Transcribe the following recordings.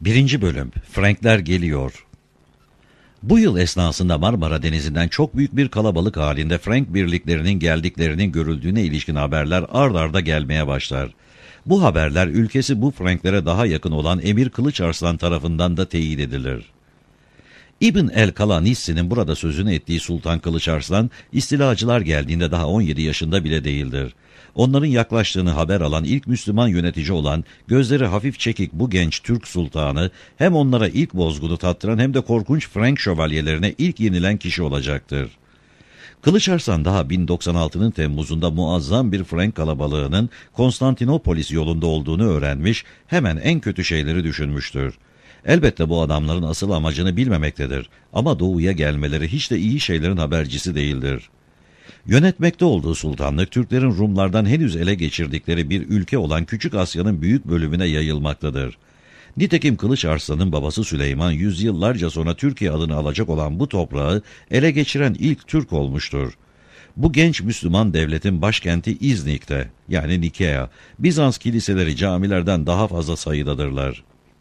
1. Bölüm Frankler geliyor. Bu yıl esnasında Marmara Denizi'nden çok büyük bir kalabalık halinde Frank birliklerinin geldiklerinin görüldüğüne ilişkin haberler ard arda gelmeye başlar. Bu haberler ülkesi bu Franklere daha yakın olan Emir Kılıçarslan tarafından da teyit edilir. İbn el-Kalanissi'nin burada sözünü ettiği Sultan Kılıçarslan, istilacılar geldiğinde daha 17 yaşında bile değildir. Onların yaklaştığını haber alan ilk Müslüman yönetici olan, gözleri hafif çekik bu genç Türk sultanı, hem onlara ilk bozgunu tattıran hem de korkunç Frank şövalyelerine ilk yenilen kişi olacaktır. Kılıçarslan daha 1096'nın Temmuz'unda muazzam bir Frank kalabalığının Konstantinopolis yolunda olduğunu öğrenmiş, hemen en kötü şeyleri düşünmüştür. Elbette bu adamların asıl amacını bilmemektedir ama doğuya gelmeleri hiç de iyi şeylerin habercisi değildir. Yönetmekte olduğu sultanlık, Türklerin Rumlardan henüz ele geçirdikleri bir ülke olan Küçük Asya'nın büyük bölümüne yayılmaktadır. Nitekim Kılıçarslan'ın babası Süleyman, yüzyıllarca sonra Türkiye adını alacak olan bu toprağı ele geçiren ilk Türk olmuştur. Bu genç Müslüman devletin başkenti İznik'te, yani Nikea, Bizans kiliseleri camilerden daha fazla sayıdadırlar.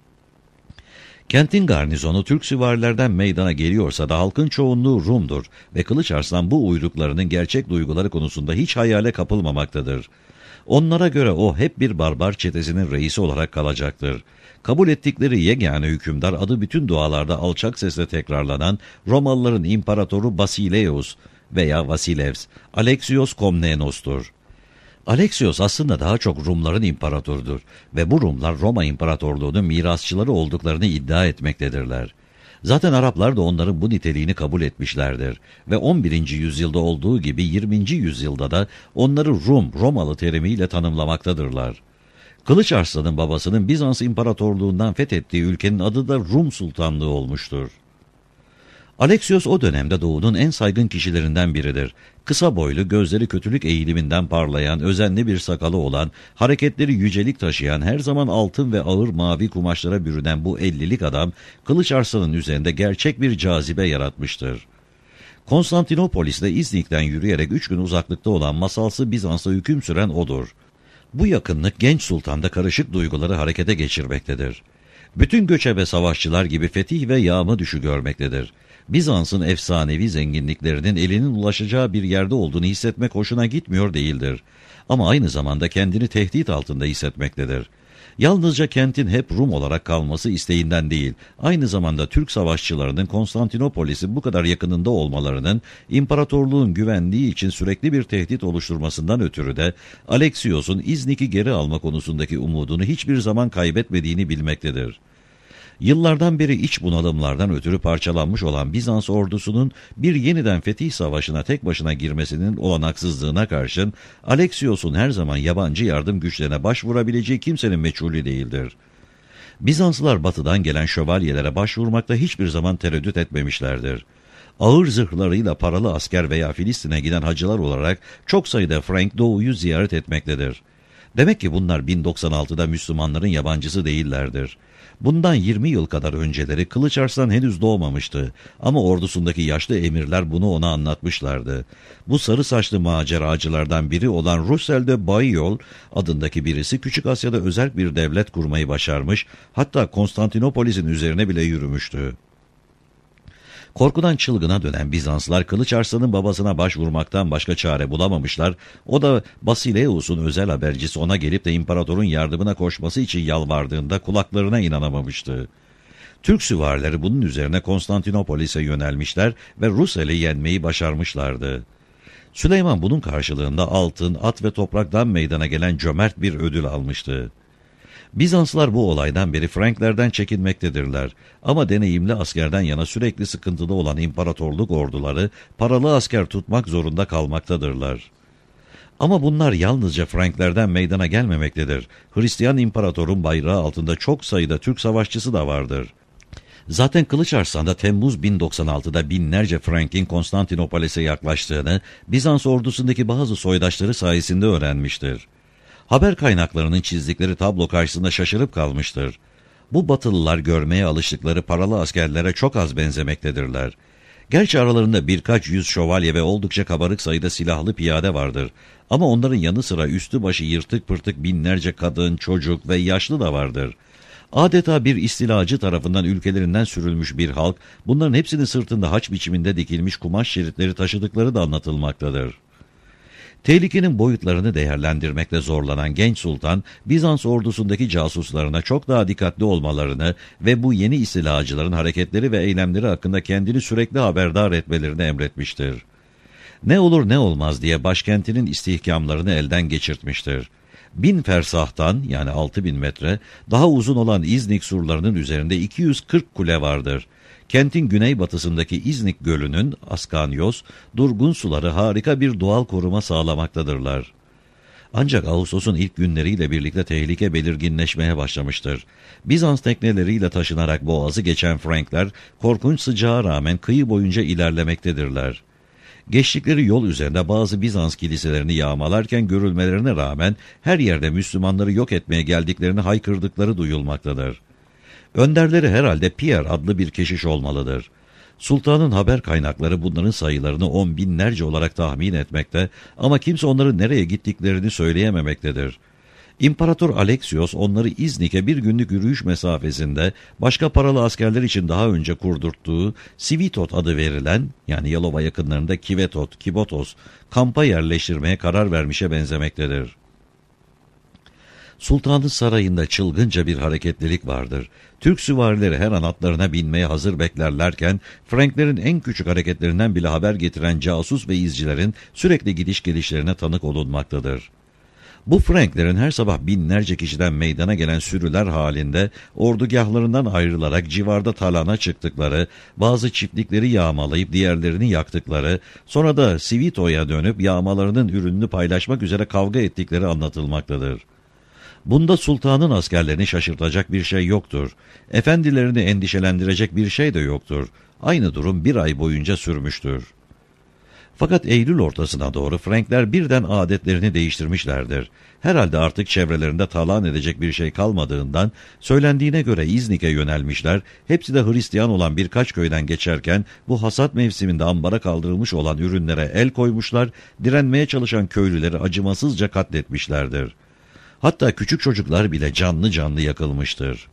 Kentin garnizonu Türk süvarilerden meydana geliyorsa da halkın çoğunluğu Rum'dur ve Kılıçarslan bu uyruklarının gerçek duyguları konusunda hiç hayale kapılmamaktadır. Onlara göre o hep bir barbar çetesinin reisi olarak kalacaktır. Kabul ettikleri yegane hükümdar adı bütün dualarda alçak sesle tekrarlanan Romalıların imparatoru Basileus veya Vasilevs, Alexios Komnenos'tur. Alexios aslında daha çok Rumların imparatorudur ve bu Rumlar Roma İmparatorluğu'nun mirasçıları olduklarını iddia etmektedirler. Zaten Araplar da onların bu niteliğini kabul etmişlerdir ve 11. yüzyılda olduğu gibi 20. yüzyılda da onları Romalı terimiyle tanımlamaktadırlar. Kılıçarslan'ın babasının Bizans İmparatorluğu'ndan fethettiği ülkenin adı da Rum Sultanlığı olmuştur. Alexios o dönemde Doğu'nun en saygın kişilerinden biridir. Kısa boylu, gözleri kötülük eğiliminden parlayan, özenli bir sakalı olan, hareketleri yücelik taşıyan, her zaman altın ve ağır mavi kumaşlara bürünen bu 50'lik adam, Kılıçarslan'ın üzerinde gerçek bir cazibe yaratmıştır. Konstantinopolis'te İznik'ten yürüyerek 3 gün uzaklıkta olan masalsı Bizans'a hüküm süren odur. Bu yakınlık genç sultanda karışık duyguları harekete geçirmektedir. Bütün göçebe savaşçılar gibi fetih ve yağma düşü görmektedir. Bizans'ın efsanevi zenginliklerinin elinin ulaşacağı bir yerde olduğunu hissetmek hoşuna gitmiyor değildir. Ama aynı zamanda kendini tehdit altında hissetmektedir. Yalnızca kentin hep Rum olarak kalması isteğinden değil, aynı zamanda Türk savaşçılarının Konstantinopolis'in bu kadar yakınında olmalarının imparatorluğun güvenliği için sürekli bir tehdit oluşturmasından ötürü de Alexios'un İznik'i geri alma konusundaki umudunu hiçbir zaman kaybetmediğini bilmektedir. Yıllardan beri iç bunalımlardan ötürü parçalanmış olan Bizans ordusunun bir yeniden fetih savaşına tek başına girmesinin olanaksızlığına karşın Alexios'un her zaman yabancı yardım güçlerine başvurabileceği kimsenin meçhulü değildir. Bizanslılar batıdan gelen şövalyelere başvurmakta hiçbir zaman tereddüt etmemişlerdir. Ağır zırhlarıyla paralı asker veya Filistin'e giden hacılar olarak çok sayıda Frank Doğu'yu ziyaret etmektedir. Demek ki bunlar 1096'da Müslümanların yabancısı değillerdir. Bundan 20 yıl kadar önceleri Kılıçarslan henüz doğmamıştı ama ordusundaki yaşlı emirler bunu ona anlatmışlardı. Bu sarı saçlı maceracılardan biri olan Russell de Bayol adındaki birisi Küçük Asya'da özel bir devlet kurmayı başarmış, hatta Konstantinopolis'in üzerine bile yürümüştü. Korkudan çılgına dönen Bizanslılar Kılıçarslan'ın babasına başvurmaktan başka çare bulamamışlar. O da Basileus'un özel habercisi ona gelip de imparatorun yardımına koşması için yalvardığında kulaklarına inanamamıştı. Türk süvarileri bunun üzerine Konstantinopolis'e yönelmişler ve Russel'i yenmeyi başarmışlardı. Süleyman bunun karşılığında altın, at ve topraktan meydana gelen cömert bir ödül almıştı. Bizanslılar bu olaydan beri Franklerden çekinmektedirler ama deneyimli askerden yana sürekli sıkıntıda olan imparatorluk orduları paralı asker tutmak zorunda kalmaktadırlar. Ama bunlar yalnızca Franklerden meydana gelmemektedir. Hristiyan imparatorun bayrağı altında çok sayıda Türk savaşçısı da vardır. Zaten Kılıçarslan da Temmuz 1096'da binlerce Frank'in Konstantinopolis'e yaklaştığını Bizans ordusundaki bazı soydaşları sayesinde öğrenmiştir. Haber kaynaklarının çizdikleri tablo karşısında şaşırıp kalmıştır. Bu Batılılar görmeye alıştıkları paralı askerlere çok az benzemektedirler. Gerçi aralarında birkaç yüz şövalye ve oldukça kabarık sayıda silahlı piyade vardır. Ama onların yanı sıra üstü başı yırtık pırtık binlerce kadın, çocuk ve yaşlı da vardır. Adeta bir istilacı tarafından ülkelerinden sürülmüş bir halk, bunların hepsinin sırtında haç biçiminde dikilmiş kumaş şeritleri taşıdıkları da anlatılmaktadır. Tehlikenin boyutlarını değerlendirmekte zorlanan genç sultan, Bizans ordusundaki casuslarına çok daha dikkatli olmalarını ve bu yeni istilacıların hareketleri ve eylemleri hakkında kendini sürekli haberdar etmelerini emretmiştir. Ne olur ne olmaz diye başkentinin istihkamlarını elden geçirtmiştir. 1000 fersahtan yani 6000 metre daha uzun olan İznik surlarının üzerinde 240 kule vardır. Kentin güneybatısındaki İznik Gölü'nün Askanyos, durgun suları harika bir doğal koruma sağlamaktadırlar. Ancak Ağustos'un ilk günleriyle birlikte tehlike belirginleşmeye başlamıştır. Bizans tekneleriyle taşınarak boğazı geçen Frankler, korkunç sıcağa rağmen kıyı boyunca ilerlemektedirler. Geçtikleri yol üzerinde bazı Bizans kiliselerini yağmalarken görülmelerine rağmen her yerde Müslümanları yok etmeye geldiklerini haykırdıkları duyulmaktadır. Önderleri herhalde Pierre adlı bir keşiş olmalıdır. Sultanın haber kaynakları bunların sayılarını 10 binlerce olarak tahmin etmekte ama kimse onların nereye gittiklerini söyleyememektedir. İmparator Alexios onları İznik'e bir günlük yürüyüş mesafesinde başka paralı askerler için daha önce kurdurttuğu Sivitot adı verilen yani Yalova yakınlarında Kibotos kampa yerleştirmeye karar vermişe benzemektedir. Sultanın sarayında çılgınca bir hareketlilik vardır. Türk süvarileri her an atlarına binmeye hazır beklerlerken, Franklerin en küçük hareketlerinden bile haber getiren casus ve izcilerin sürekli gidiş gelişlerine tanık olunmaktadır. Bu Franklerin her sabah binlerce kişiden meydana gelen sürüler halinde ordugahlarından ayrılarak civarda talana çıktıkları, bazı çiftlikleri yağmalayıp diğerlerini yaktıkları, sonra da Sivito'ya dönüp yağmalarının ürününü paylaşmak üzere kavga ettikleri anlatılmaktadır. Bunda sultanın askerlerini şaşırtacak bir şey yoktur. Efendilerini endişelendirecek bir şey de yoktur. Aynı durum bir ay boyunca sürmüştür. Fakat Eylül ortasına doğru Frankler birden adetlerini değiştirmişlerdir. Herhalde artık çevrelerinde talan edecek bir şey kalmadığından söylendiğine göre İznik'e yönelmişler, hepsi de Hristiyan olan birkaç köyden geçerken bu hasat mevsiminde ambara kaldırılmış olan ürünlere el koymuşlar, direnmeye çalışan köylüleri acımasızca katletmişlerdir. Hatta küçük çocuklar bile canlı canlı yakılmıştır.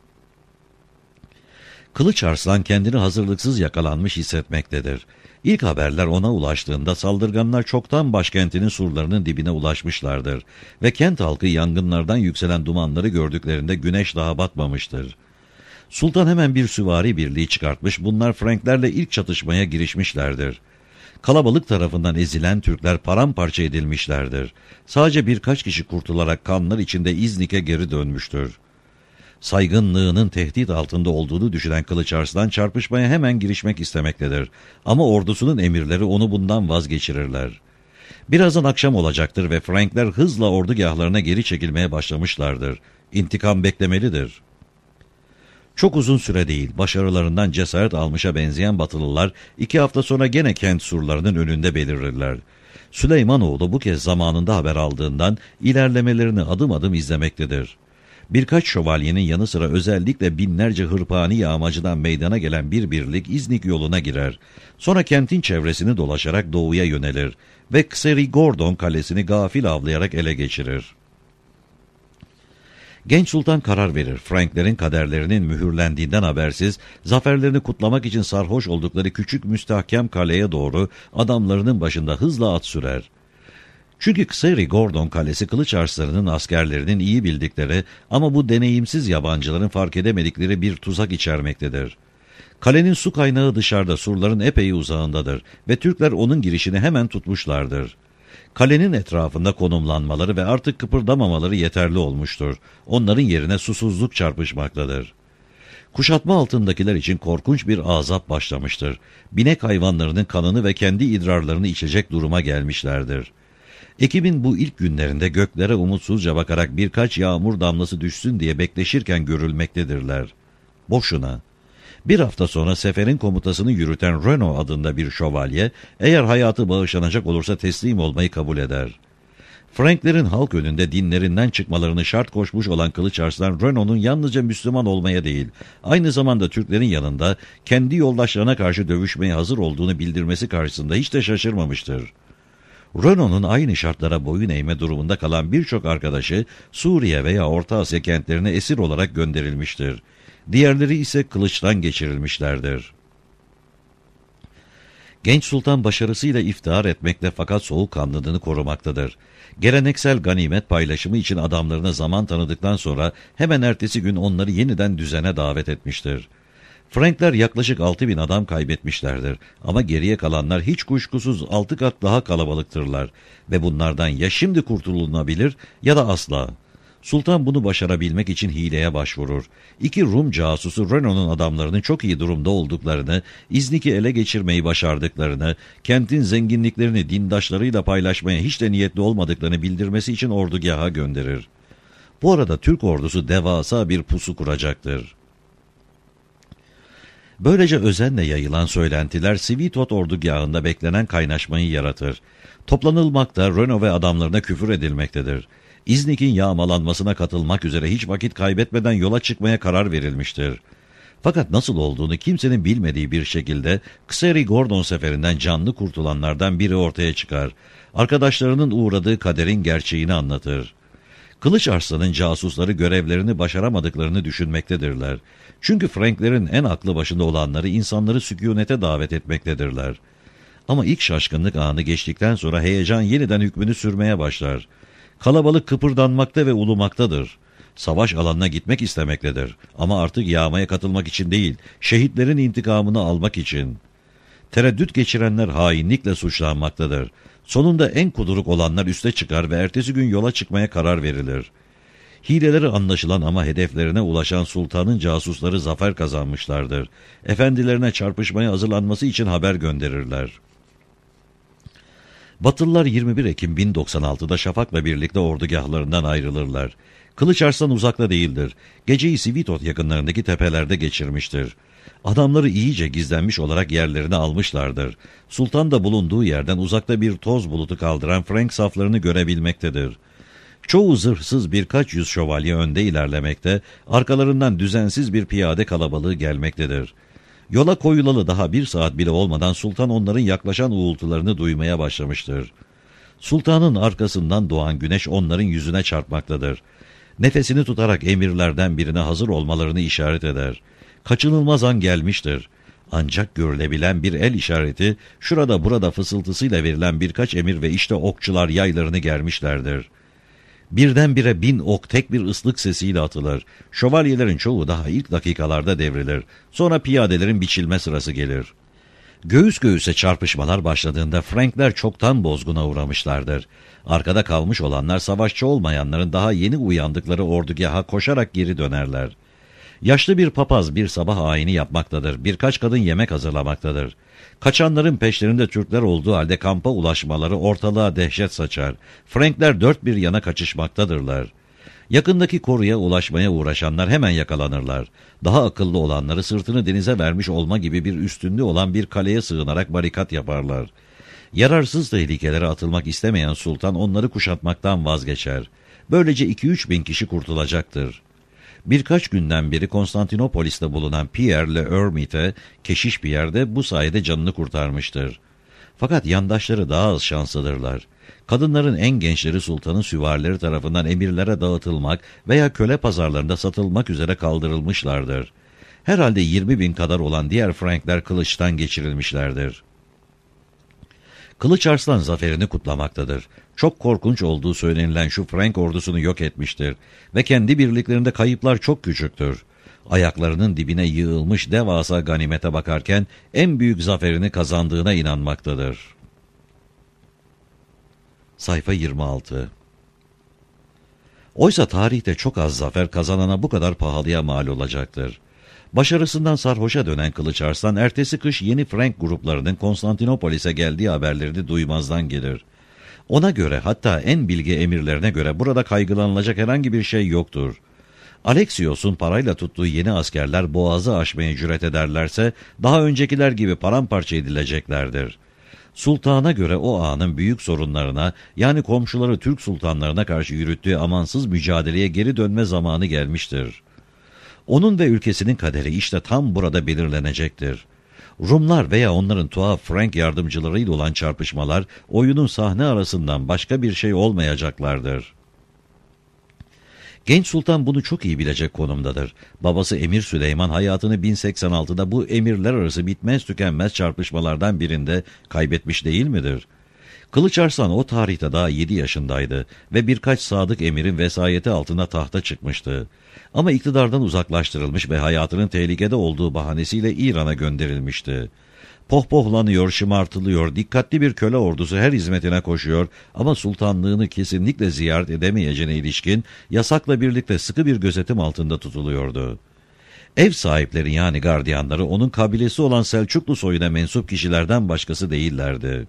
Kılıç Arslan kendini hazırlıksız yakalanmış hissetmektedir. İlk haberler ona ulaştığında saldırganlar çoktan başkentinin surlarının dibine ulaşmışlardır ve kent halkı yangınlardan yükselen dumanları gördüklerinde güneş daha batmamıştır. Sultan hemen bir süvari birliği çıkartmış, bunlar Franklerle ilk çatışmaya girişmişlerdir. Kalabalık tarafından ezilen Türkler paramparça edilmişlerdir. Sadece birkaç kişi kurtularak kanlar içinde İznik'e geri dönmüştür. Saygınlığının tehdit altında olduğunu düşünen Kılıç Arslan çarpışmaya hemen girişmek istemektedir. Ama ordusunun emirleri onu bundan vazgeçirirler. Birazdan akşam olacaktır ve Frankler hızla ordugahlarına geri çekilmeye başlamışlardır. İntikam beklemelidir. Çok uzun süre değil, başarılarından cesaret almışa benzeyen Batılılar 2 hafta sonra gene kent surlarının önünde belirirler. Süleymanoğlu bu kez zamanında haber aldığından ilerlemelerini adım adım izlemektedir. Birkaç şövalyenin yanı sıra özellikle binlerce hırpani yağmacıdan meydana gelen bir birlik İznik yoluna girer. Sonra kentin çevresini dolaşarak doğuya yönelir ve Kserigordon kalesini gafil avlayarak ele geçirir. Genç sultan karar verir. Franklerin kaderlerinin mühürlendiğinden habersiz, zaferlerini kutlamak için sarhoş oldukları küçük müstahkem kaleye doğru adamlarının başında hızla at sürer. Çünkü Kserigordon kalesi Kılıç Arslan'ın askerlerinin iyi bildikleri ama bu deneyimsiz yabancıların fark edemedikleri bir tuzak içermektedir. Kalenin su kaynağı dışarıda surların epey uzağındadır ve Türkler onun girişini hemen tutmuşlardır. Kalenin etrafında konumlanmaları ve artık kıpırdamamaları yeterli olmuştur. Onların yerine susuzluk çarpışmaktadır. Kuşatma altındakiler için korkunç bir azap başlamıştır. Binek hayvanlarının kanını ve kendi idrarlarını içecek duruma gelmişlerdir. Ekim'in bu ilk günlerinde göklere umutsuzca bakarak birkaç yağmur damlası düşsün diye bekleşirken görülmektedirler. Boşuna. Bir hafta sonra seferin komutasını yürüten Renaud adında bir şövalye, eğer hayatı bağışlanacak olursa teslim olmayı kabul eder. Franklerin halk önünde dinlerinden çıkmalarını şart koşmuş olan Kılıç Arslan, Renaud'un yalnızca Müslüman olmaya değil, aynı zamanda Türklerin yanında kendi yoldaşlarına karşı dövüşmeye hazır olduğunu bildirmesi karşısında hiç de şaşırmamıştır. Renaud'un aynı şartlara boyun eğme durumunda kalan birçok arkadaşı Suriye veya Orta Asya kentlerine esir olarak gönderilmiştir. diğerleri ise kılıçtan geçirilmişlerdir. Genç sultan başarısıyla iftihar etmekte fakat soğukkanlılığını korumaktadır. Geleneksel ganimet paylaşımı için adamlarına zaman tanıdıktan sonra hemen ertesi gün onları yeniden düzene davet etmiştir. Frankler yaklaşık 6.000 adam kaybetmişlerdir ama geriye kalanlar hiç kuşkusuz 6 kat daha kalabalıktırlar ve bunlardan ya şimdi kurtulunabilir ya da asla. Sultan bunu başarabilmek için hileye başvurur. İki Rum casusu Renault'un adamlarının çok iyi durumda olduklarını, İznik'i ele geçirmeyi başardıklarını, kentin zenginliklerini dindaşlarıyla paylaşmaya hiç de niyetli olmadıklarını bildirmesi için ordugaha gönderir. Bu arada Türk ordusu devasa bir pusu kuracaktır. Böylece özenle yayılan söylentiler Svitot ordugahında beklenen kaynaşmayı yaratır. Toplanılmakta, Renault ve adamlarına küfür edilmektedir. İznik'in yağmalanmasına katılmak üzere hiç vakit kaybetmeden yola çıkmaya karar verilmiştir. Fakat nasıl olduğunu kimsenin bilmediği bir şekilde Xeri Gordon seferinden canlı kurtulanlardan biri ortaya çıkar. Arkadaşlarının uğradığı kaderin gerçeğini anlatır. Kılıç Arslan'ın casusları görevlerini başaramadıklarını düşünmektedirler. Çünkü Franklerin en aklı başında olanları insanları sükûnete davet etmektedirler. Ama ilk şaşkınlık anı geçtikten sonra heyecan yeniden hükmünü sürmeye başlar. Kalabalık kıpırdanmakta ve ulumaktadır. Savaş alanına gitmek istemektedir. Ama artık yağmaya katılmak için değil, şehitlerin intikamını almak için. Tereddüt geçirenler hainlikle suçlanmaktadır. Sonunda en kuduruk olanlar üste çıkar ve ertesi gün yola çıkmaya karar verilir. Hileleri anlaşılan ama hedeflerine ulaşan sultanın casusları zafer kazanmışlardır. Efendilerine çarpışmaya hazırlanması için haber gönderirler. Batılılar 21 Ekim 1096'da Şafak'la birlikte ordugahlarından ayrılırlar. Kılıç Arslan uzakta değildir. Geceyi Svitot yakınlarındaki tepelerde geçirmiştir. Adamları iyice gizlenmiş olarak yerlerini almışlardır. Sultan da bulunduğu yerden uzakta bir toz bulutu kaldıran Frank saflarını görebilmektedir. Çoğu zırhsız birkaç yüz şövalye önde ilerlemekte, arkalarından düzensiz bir piyade kalabalığı gelmektedir. Yola koyulalı daha 1 saat bile olmadan sultan onların yaklaşan uğultularını duymaya başlamıştır. Sultanın arkasından doğan güneş onların yüzüne çarpmaktadır. Nefesini tutarak emirlerden birine hazır olmalarını işaret eder. Kaçınılmaz an gelmiştir. Ancak görülebilen bir el işareti, şurada burada fısıltısıyla verilen birkaç emir ve işte okçular yaylarını germişlerdir. Birdenbire 1000 ok tek bir ıslık sesiyle atılır. Şövalyelerin çoğu daha ilk dakikalarda devrilir. Sonra piyadelerin biçilme sırası gelir. Göğüs göğüse çarpışmalar başladığında Frankler çoktan bozguna uğramışlardır. Arkada kalmış olanlar savaşçı olmayanların daha yeni uyandıkları ordugaha koşarak geri dönerler. Yaşlı bir papaz bir sabah ayini yapmaktadır. Birkaç kadın yemek hazırlamaktadır. Kaçanların peşlerinde Türkler olduğu halde kampa ulaşmaları ortalığa dehşet saçar. Frankler dört bir yana kaçışmaktadırlar. Yakındaki koruya ulaşmaya uğraşanlar hemen yakalanırlar. Daha akıllı olanları sırtını denize vermiş olma gibi bir üstünlüğü olan bir kaleye sığınarak barikat yaparlar. Yararsız tehlikelere atılmak istemeyen sultan onları kuşatmaktan vazgeçer. Böylece 2-3 bin kişi kurtulacaktır. Birkaç günden beri Konstantinopolis'te bulunan Pierre le Hermite, keşiş Pierre bu sayede canını kurtarmıştır. Fakat yandaşları daha az şanslıdırlar. Kadınların en gençleri sultanın süvarileri tarafından emirlere dağıtılmak veya köle pazarlarında satılmak üzere kaldırılmışlardır. Herhalde 20 bin kadar olan diğer Frankler kılıçtan geçirilmişlerdir. Kılıç Arslan zaferini kutlamaktadır. Çok korkunç olduğu söylenilen şu Frank ordusunu yok etmiştir ve kendi birliklerinde kayıplar çok küçüktür. Ayaklarının dibine yığılmış devasa ganimete bakarken en büyük zaferini kazandığına inanmaktadır. Sayfa 26. Oysa tarihte çok az zafer kazanana bu kadar pahalıya mal olacaktır. Başarısından sarhoşa dönen Kılıç Arslan, ertesi kış yeni Frank gruplarının Konstantinopolis'e geldiği haberlerini duymazdan gelir. Ona göre, hatta en bilge emirlerine göre burada kaygılanılacak herhangi bir şey yoktur. Alexios'un parayla tuttuğu yeni askerler boğazı aşmaya cüret ederlerse, daha öncekiler gibi paramparça edileceklerdir. Sultana göre o anın büyük sorunlarına, yani komşuları Türk sultanlarına karşı yürüttüğü amansız mücadeleye geri dönme zamanı gelmiştir. Onun ve ülkesinin kaderi işte tam burada belirlenecektir. Rumlar veya onların tuhaf Frank yardımcılarıyla olan çarpışmalar, oyunun sahne arasından başka bir şey olmayacaklardır. Genç sultan bunu çok iyi bilecek konumdadır. Babası Emir Süleyman hayatını 1086'da bu emirler arası bitmez tükenmez çarpışmalardan birinde kaybetmiş değil midir? Kılıç Arslan o tarihte daha 7 yaşındaydı ve birkaç sadık emirin vesayeti altında tahta çıkmıştı. Ama iktidardan uzaklaştırılmış ve hayatının tehlikede olduğu bahanesiyle İran'a gönderilmişti. Pohpohlanıyor, şımartılıyor, dikkatli bir köle ordusu her hizmetine koşuyor ama sultanlığını kesinlikle ziyaret edemeyeceğine ilişkin yasakla birlikte sıkı bir gözetim altında tutuluyordu. Ev sahipleri yani gardiyanları onun kabilesi olan Selçuklu soyuna mensup kişilerden başkası değillerdi.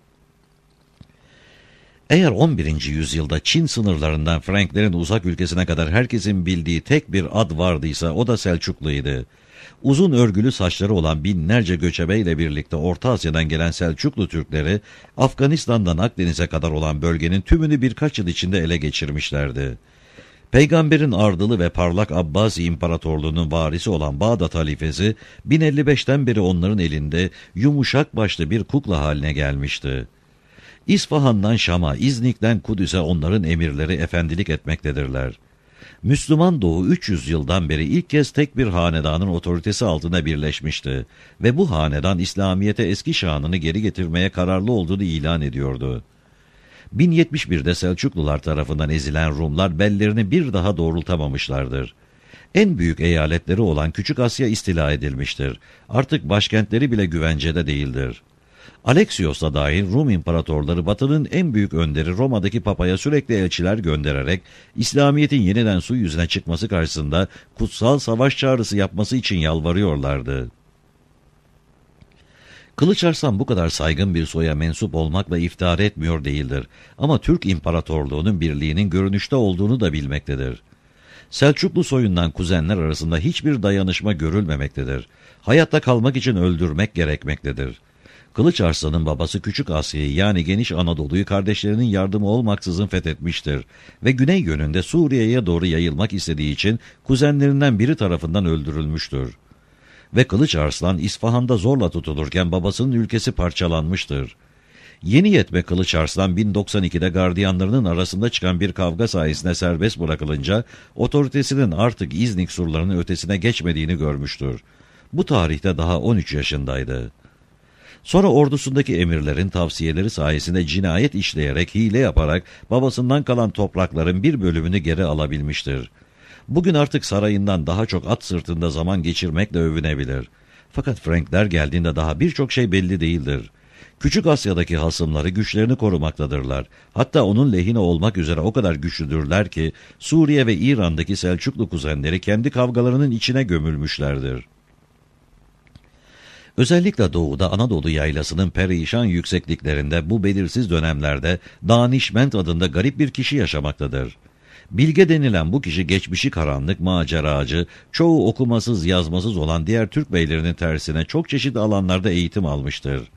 Eğer 11. yüzyılda Çin sınırlarından Franklerin uzak ülkesine kadar herkesin bildiği tek bir ad vardıysa o da Selçukluydu. Uzun örgülü saçları olan binlerce göçebeyle birlikte Orta Asya'dan gelen Selçuklu Türkleri, Afganistan'dan Akdeniz'e kadar olan bölgenin tümünü birkaç yıl içinde ele geçirmişlerdi. Peygamberin ardılı ve parlak Abbasi İmparatorluğu'nun varisi olan Bağdat halifesi, 1055'ten beri onların elinde yumuşak başlı bir kukla haline gelmişti. İsfahan'dan Şam'a, İznik'ten Kudüs'e onların emirleri efendilik etmektedirler. Müslüman Doğu 300 yıldan beri ilk kez tek bir hanedanın otoritesi altında birleşmişti ve bu hanedan İslamiyet'e eski şanını geri getirmeye kararlı olduğunu ilan ediyordu. 1071'de Selçuklular tarafından ezilen Rumlar bellerini bir daha doğrultamamışlardır. En büyük eyaletleri olan Küçük Asya istila edilmiştir. Artık başkentleri bile güvencede değildir. Alexios da dahil Rum imparatorları Batı'nın en büyük önderi Roma'daki Papa'ya sürekli elçiler göndererek İslamiyet'in yeniden su yüzüne çıkması karşısında kutsal savaş çağrısı yapması için yalvarıyorlardı. Kılıç Arslan bu kadar saygın bir soya mensup olmakla iftihar etmiyor değildir ama Türk İmparatorluğu'nun birliğinin görünüşte olduğunu da bilmektedir. Selçuklu soyundan kuzenler arasında hiçbir dayanışma görülmemektedir. Hayatta kalmak için öldürmek gerekmektedir. Kılıç Arslan'ın babası Küçük Asya'yı yani geniş Anadolu'yu kardeşlerinin yardımı olmaksızın fethetmiştir ve güney yönünde Suriye'ye doğru yayılmak istediği için kuzenlerinden biri tarafından öldürülmüştür. Ve Kılıç Arslan İsfahan'da zorla tutulurken babasının ülkesi parçalanmıştır. Yeni yetme Kılıç Arslan 1092'de gardiyanlarının arasında çıkan bir kavga sayesinde serbest bırakılınca otoritesinin artık İznik surlarının ötesine geçmediğini görmüştür. Bu tarihte daha 13 yaşındaydı. Sonra ordusundaki emirlerin tavsiyeleri sayesinde cinayet işleyerek, hile yaparak babasından kalan toprakların bir bölümünü geri alabilmiştir. Bugün artık sarayından daha çok at sırtında zaman geçirmekle övünebilir. Fakat Frankler geldiğinde daha birçok şey belli değildir. Küçük Asya'daki hasımları güçlerini korumaktadırlar. Hatta onun lehine olmak üzere o kadar güçlüdürler ki Suriye ve İran'daki Selçuklu kuzenleri kendi kavgalarının içine gömülmüşlerdir. Özellikle doğuda Anadolu yaylasının perişan yüksekliklerinde bu belirsiz dönemlerde Danişment adında garip bir kişi yaşamaktadır. Bilge denilen bu kişi geçmişi karanlık, maceracı, çoğu okumasız yazmasız olan diğer Türk beylerinin tersine çok çeşitli alanlarda eğitim almıştır.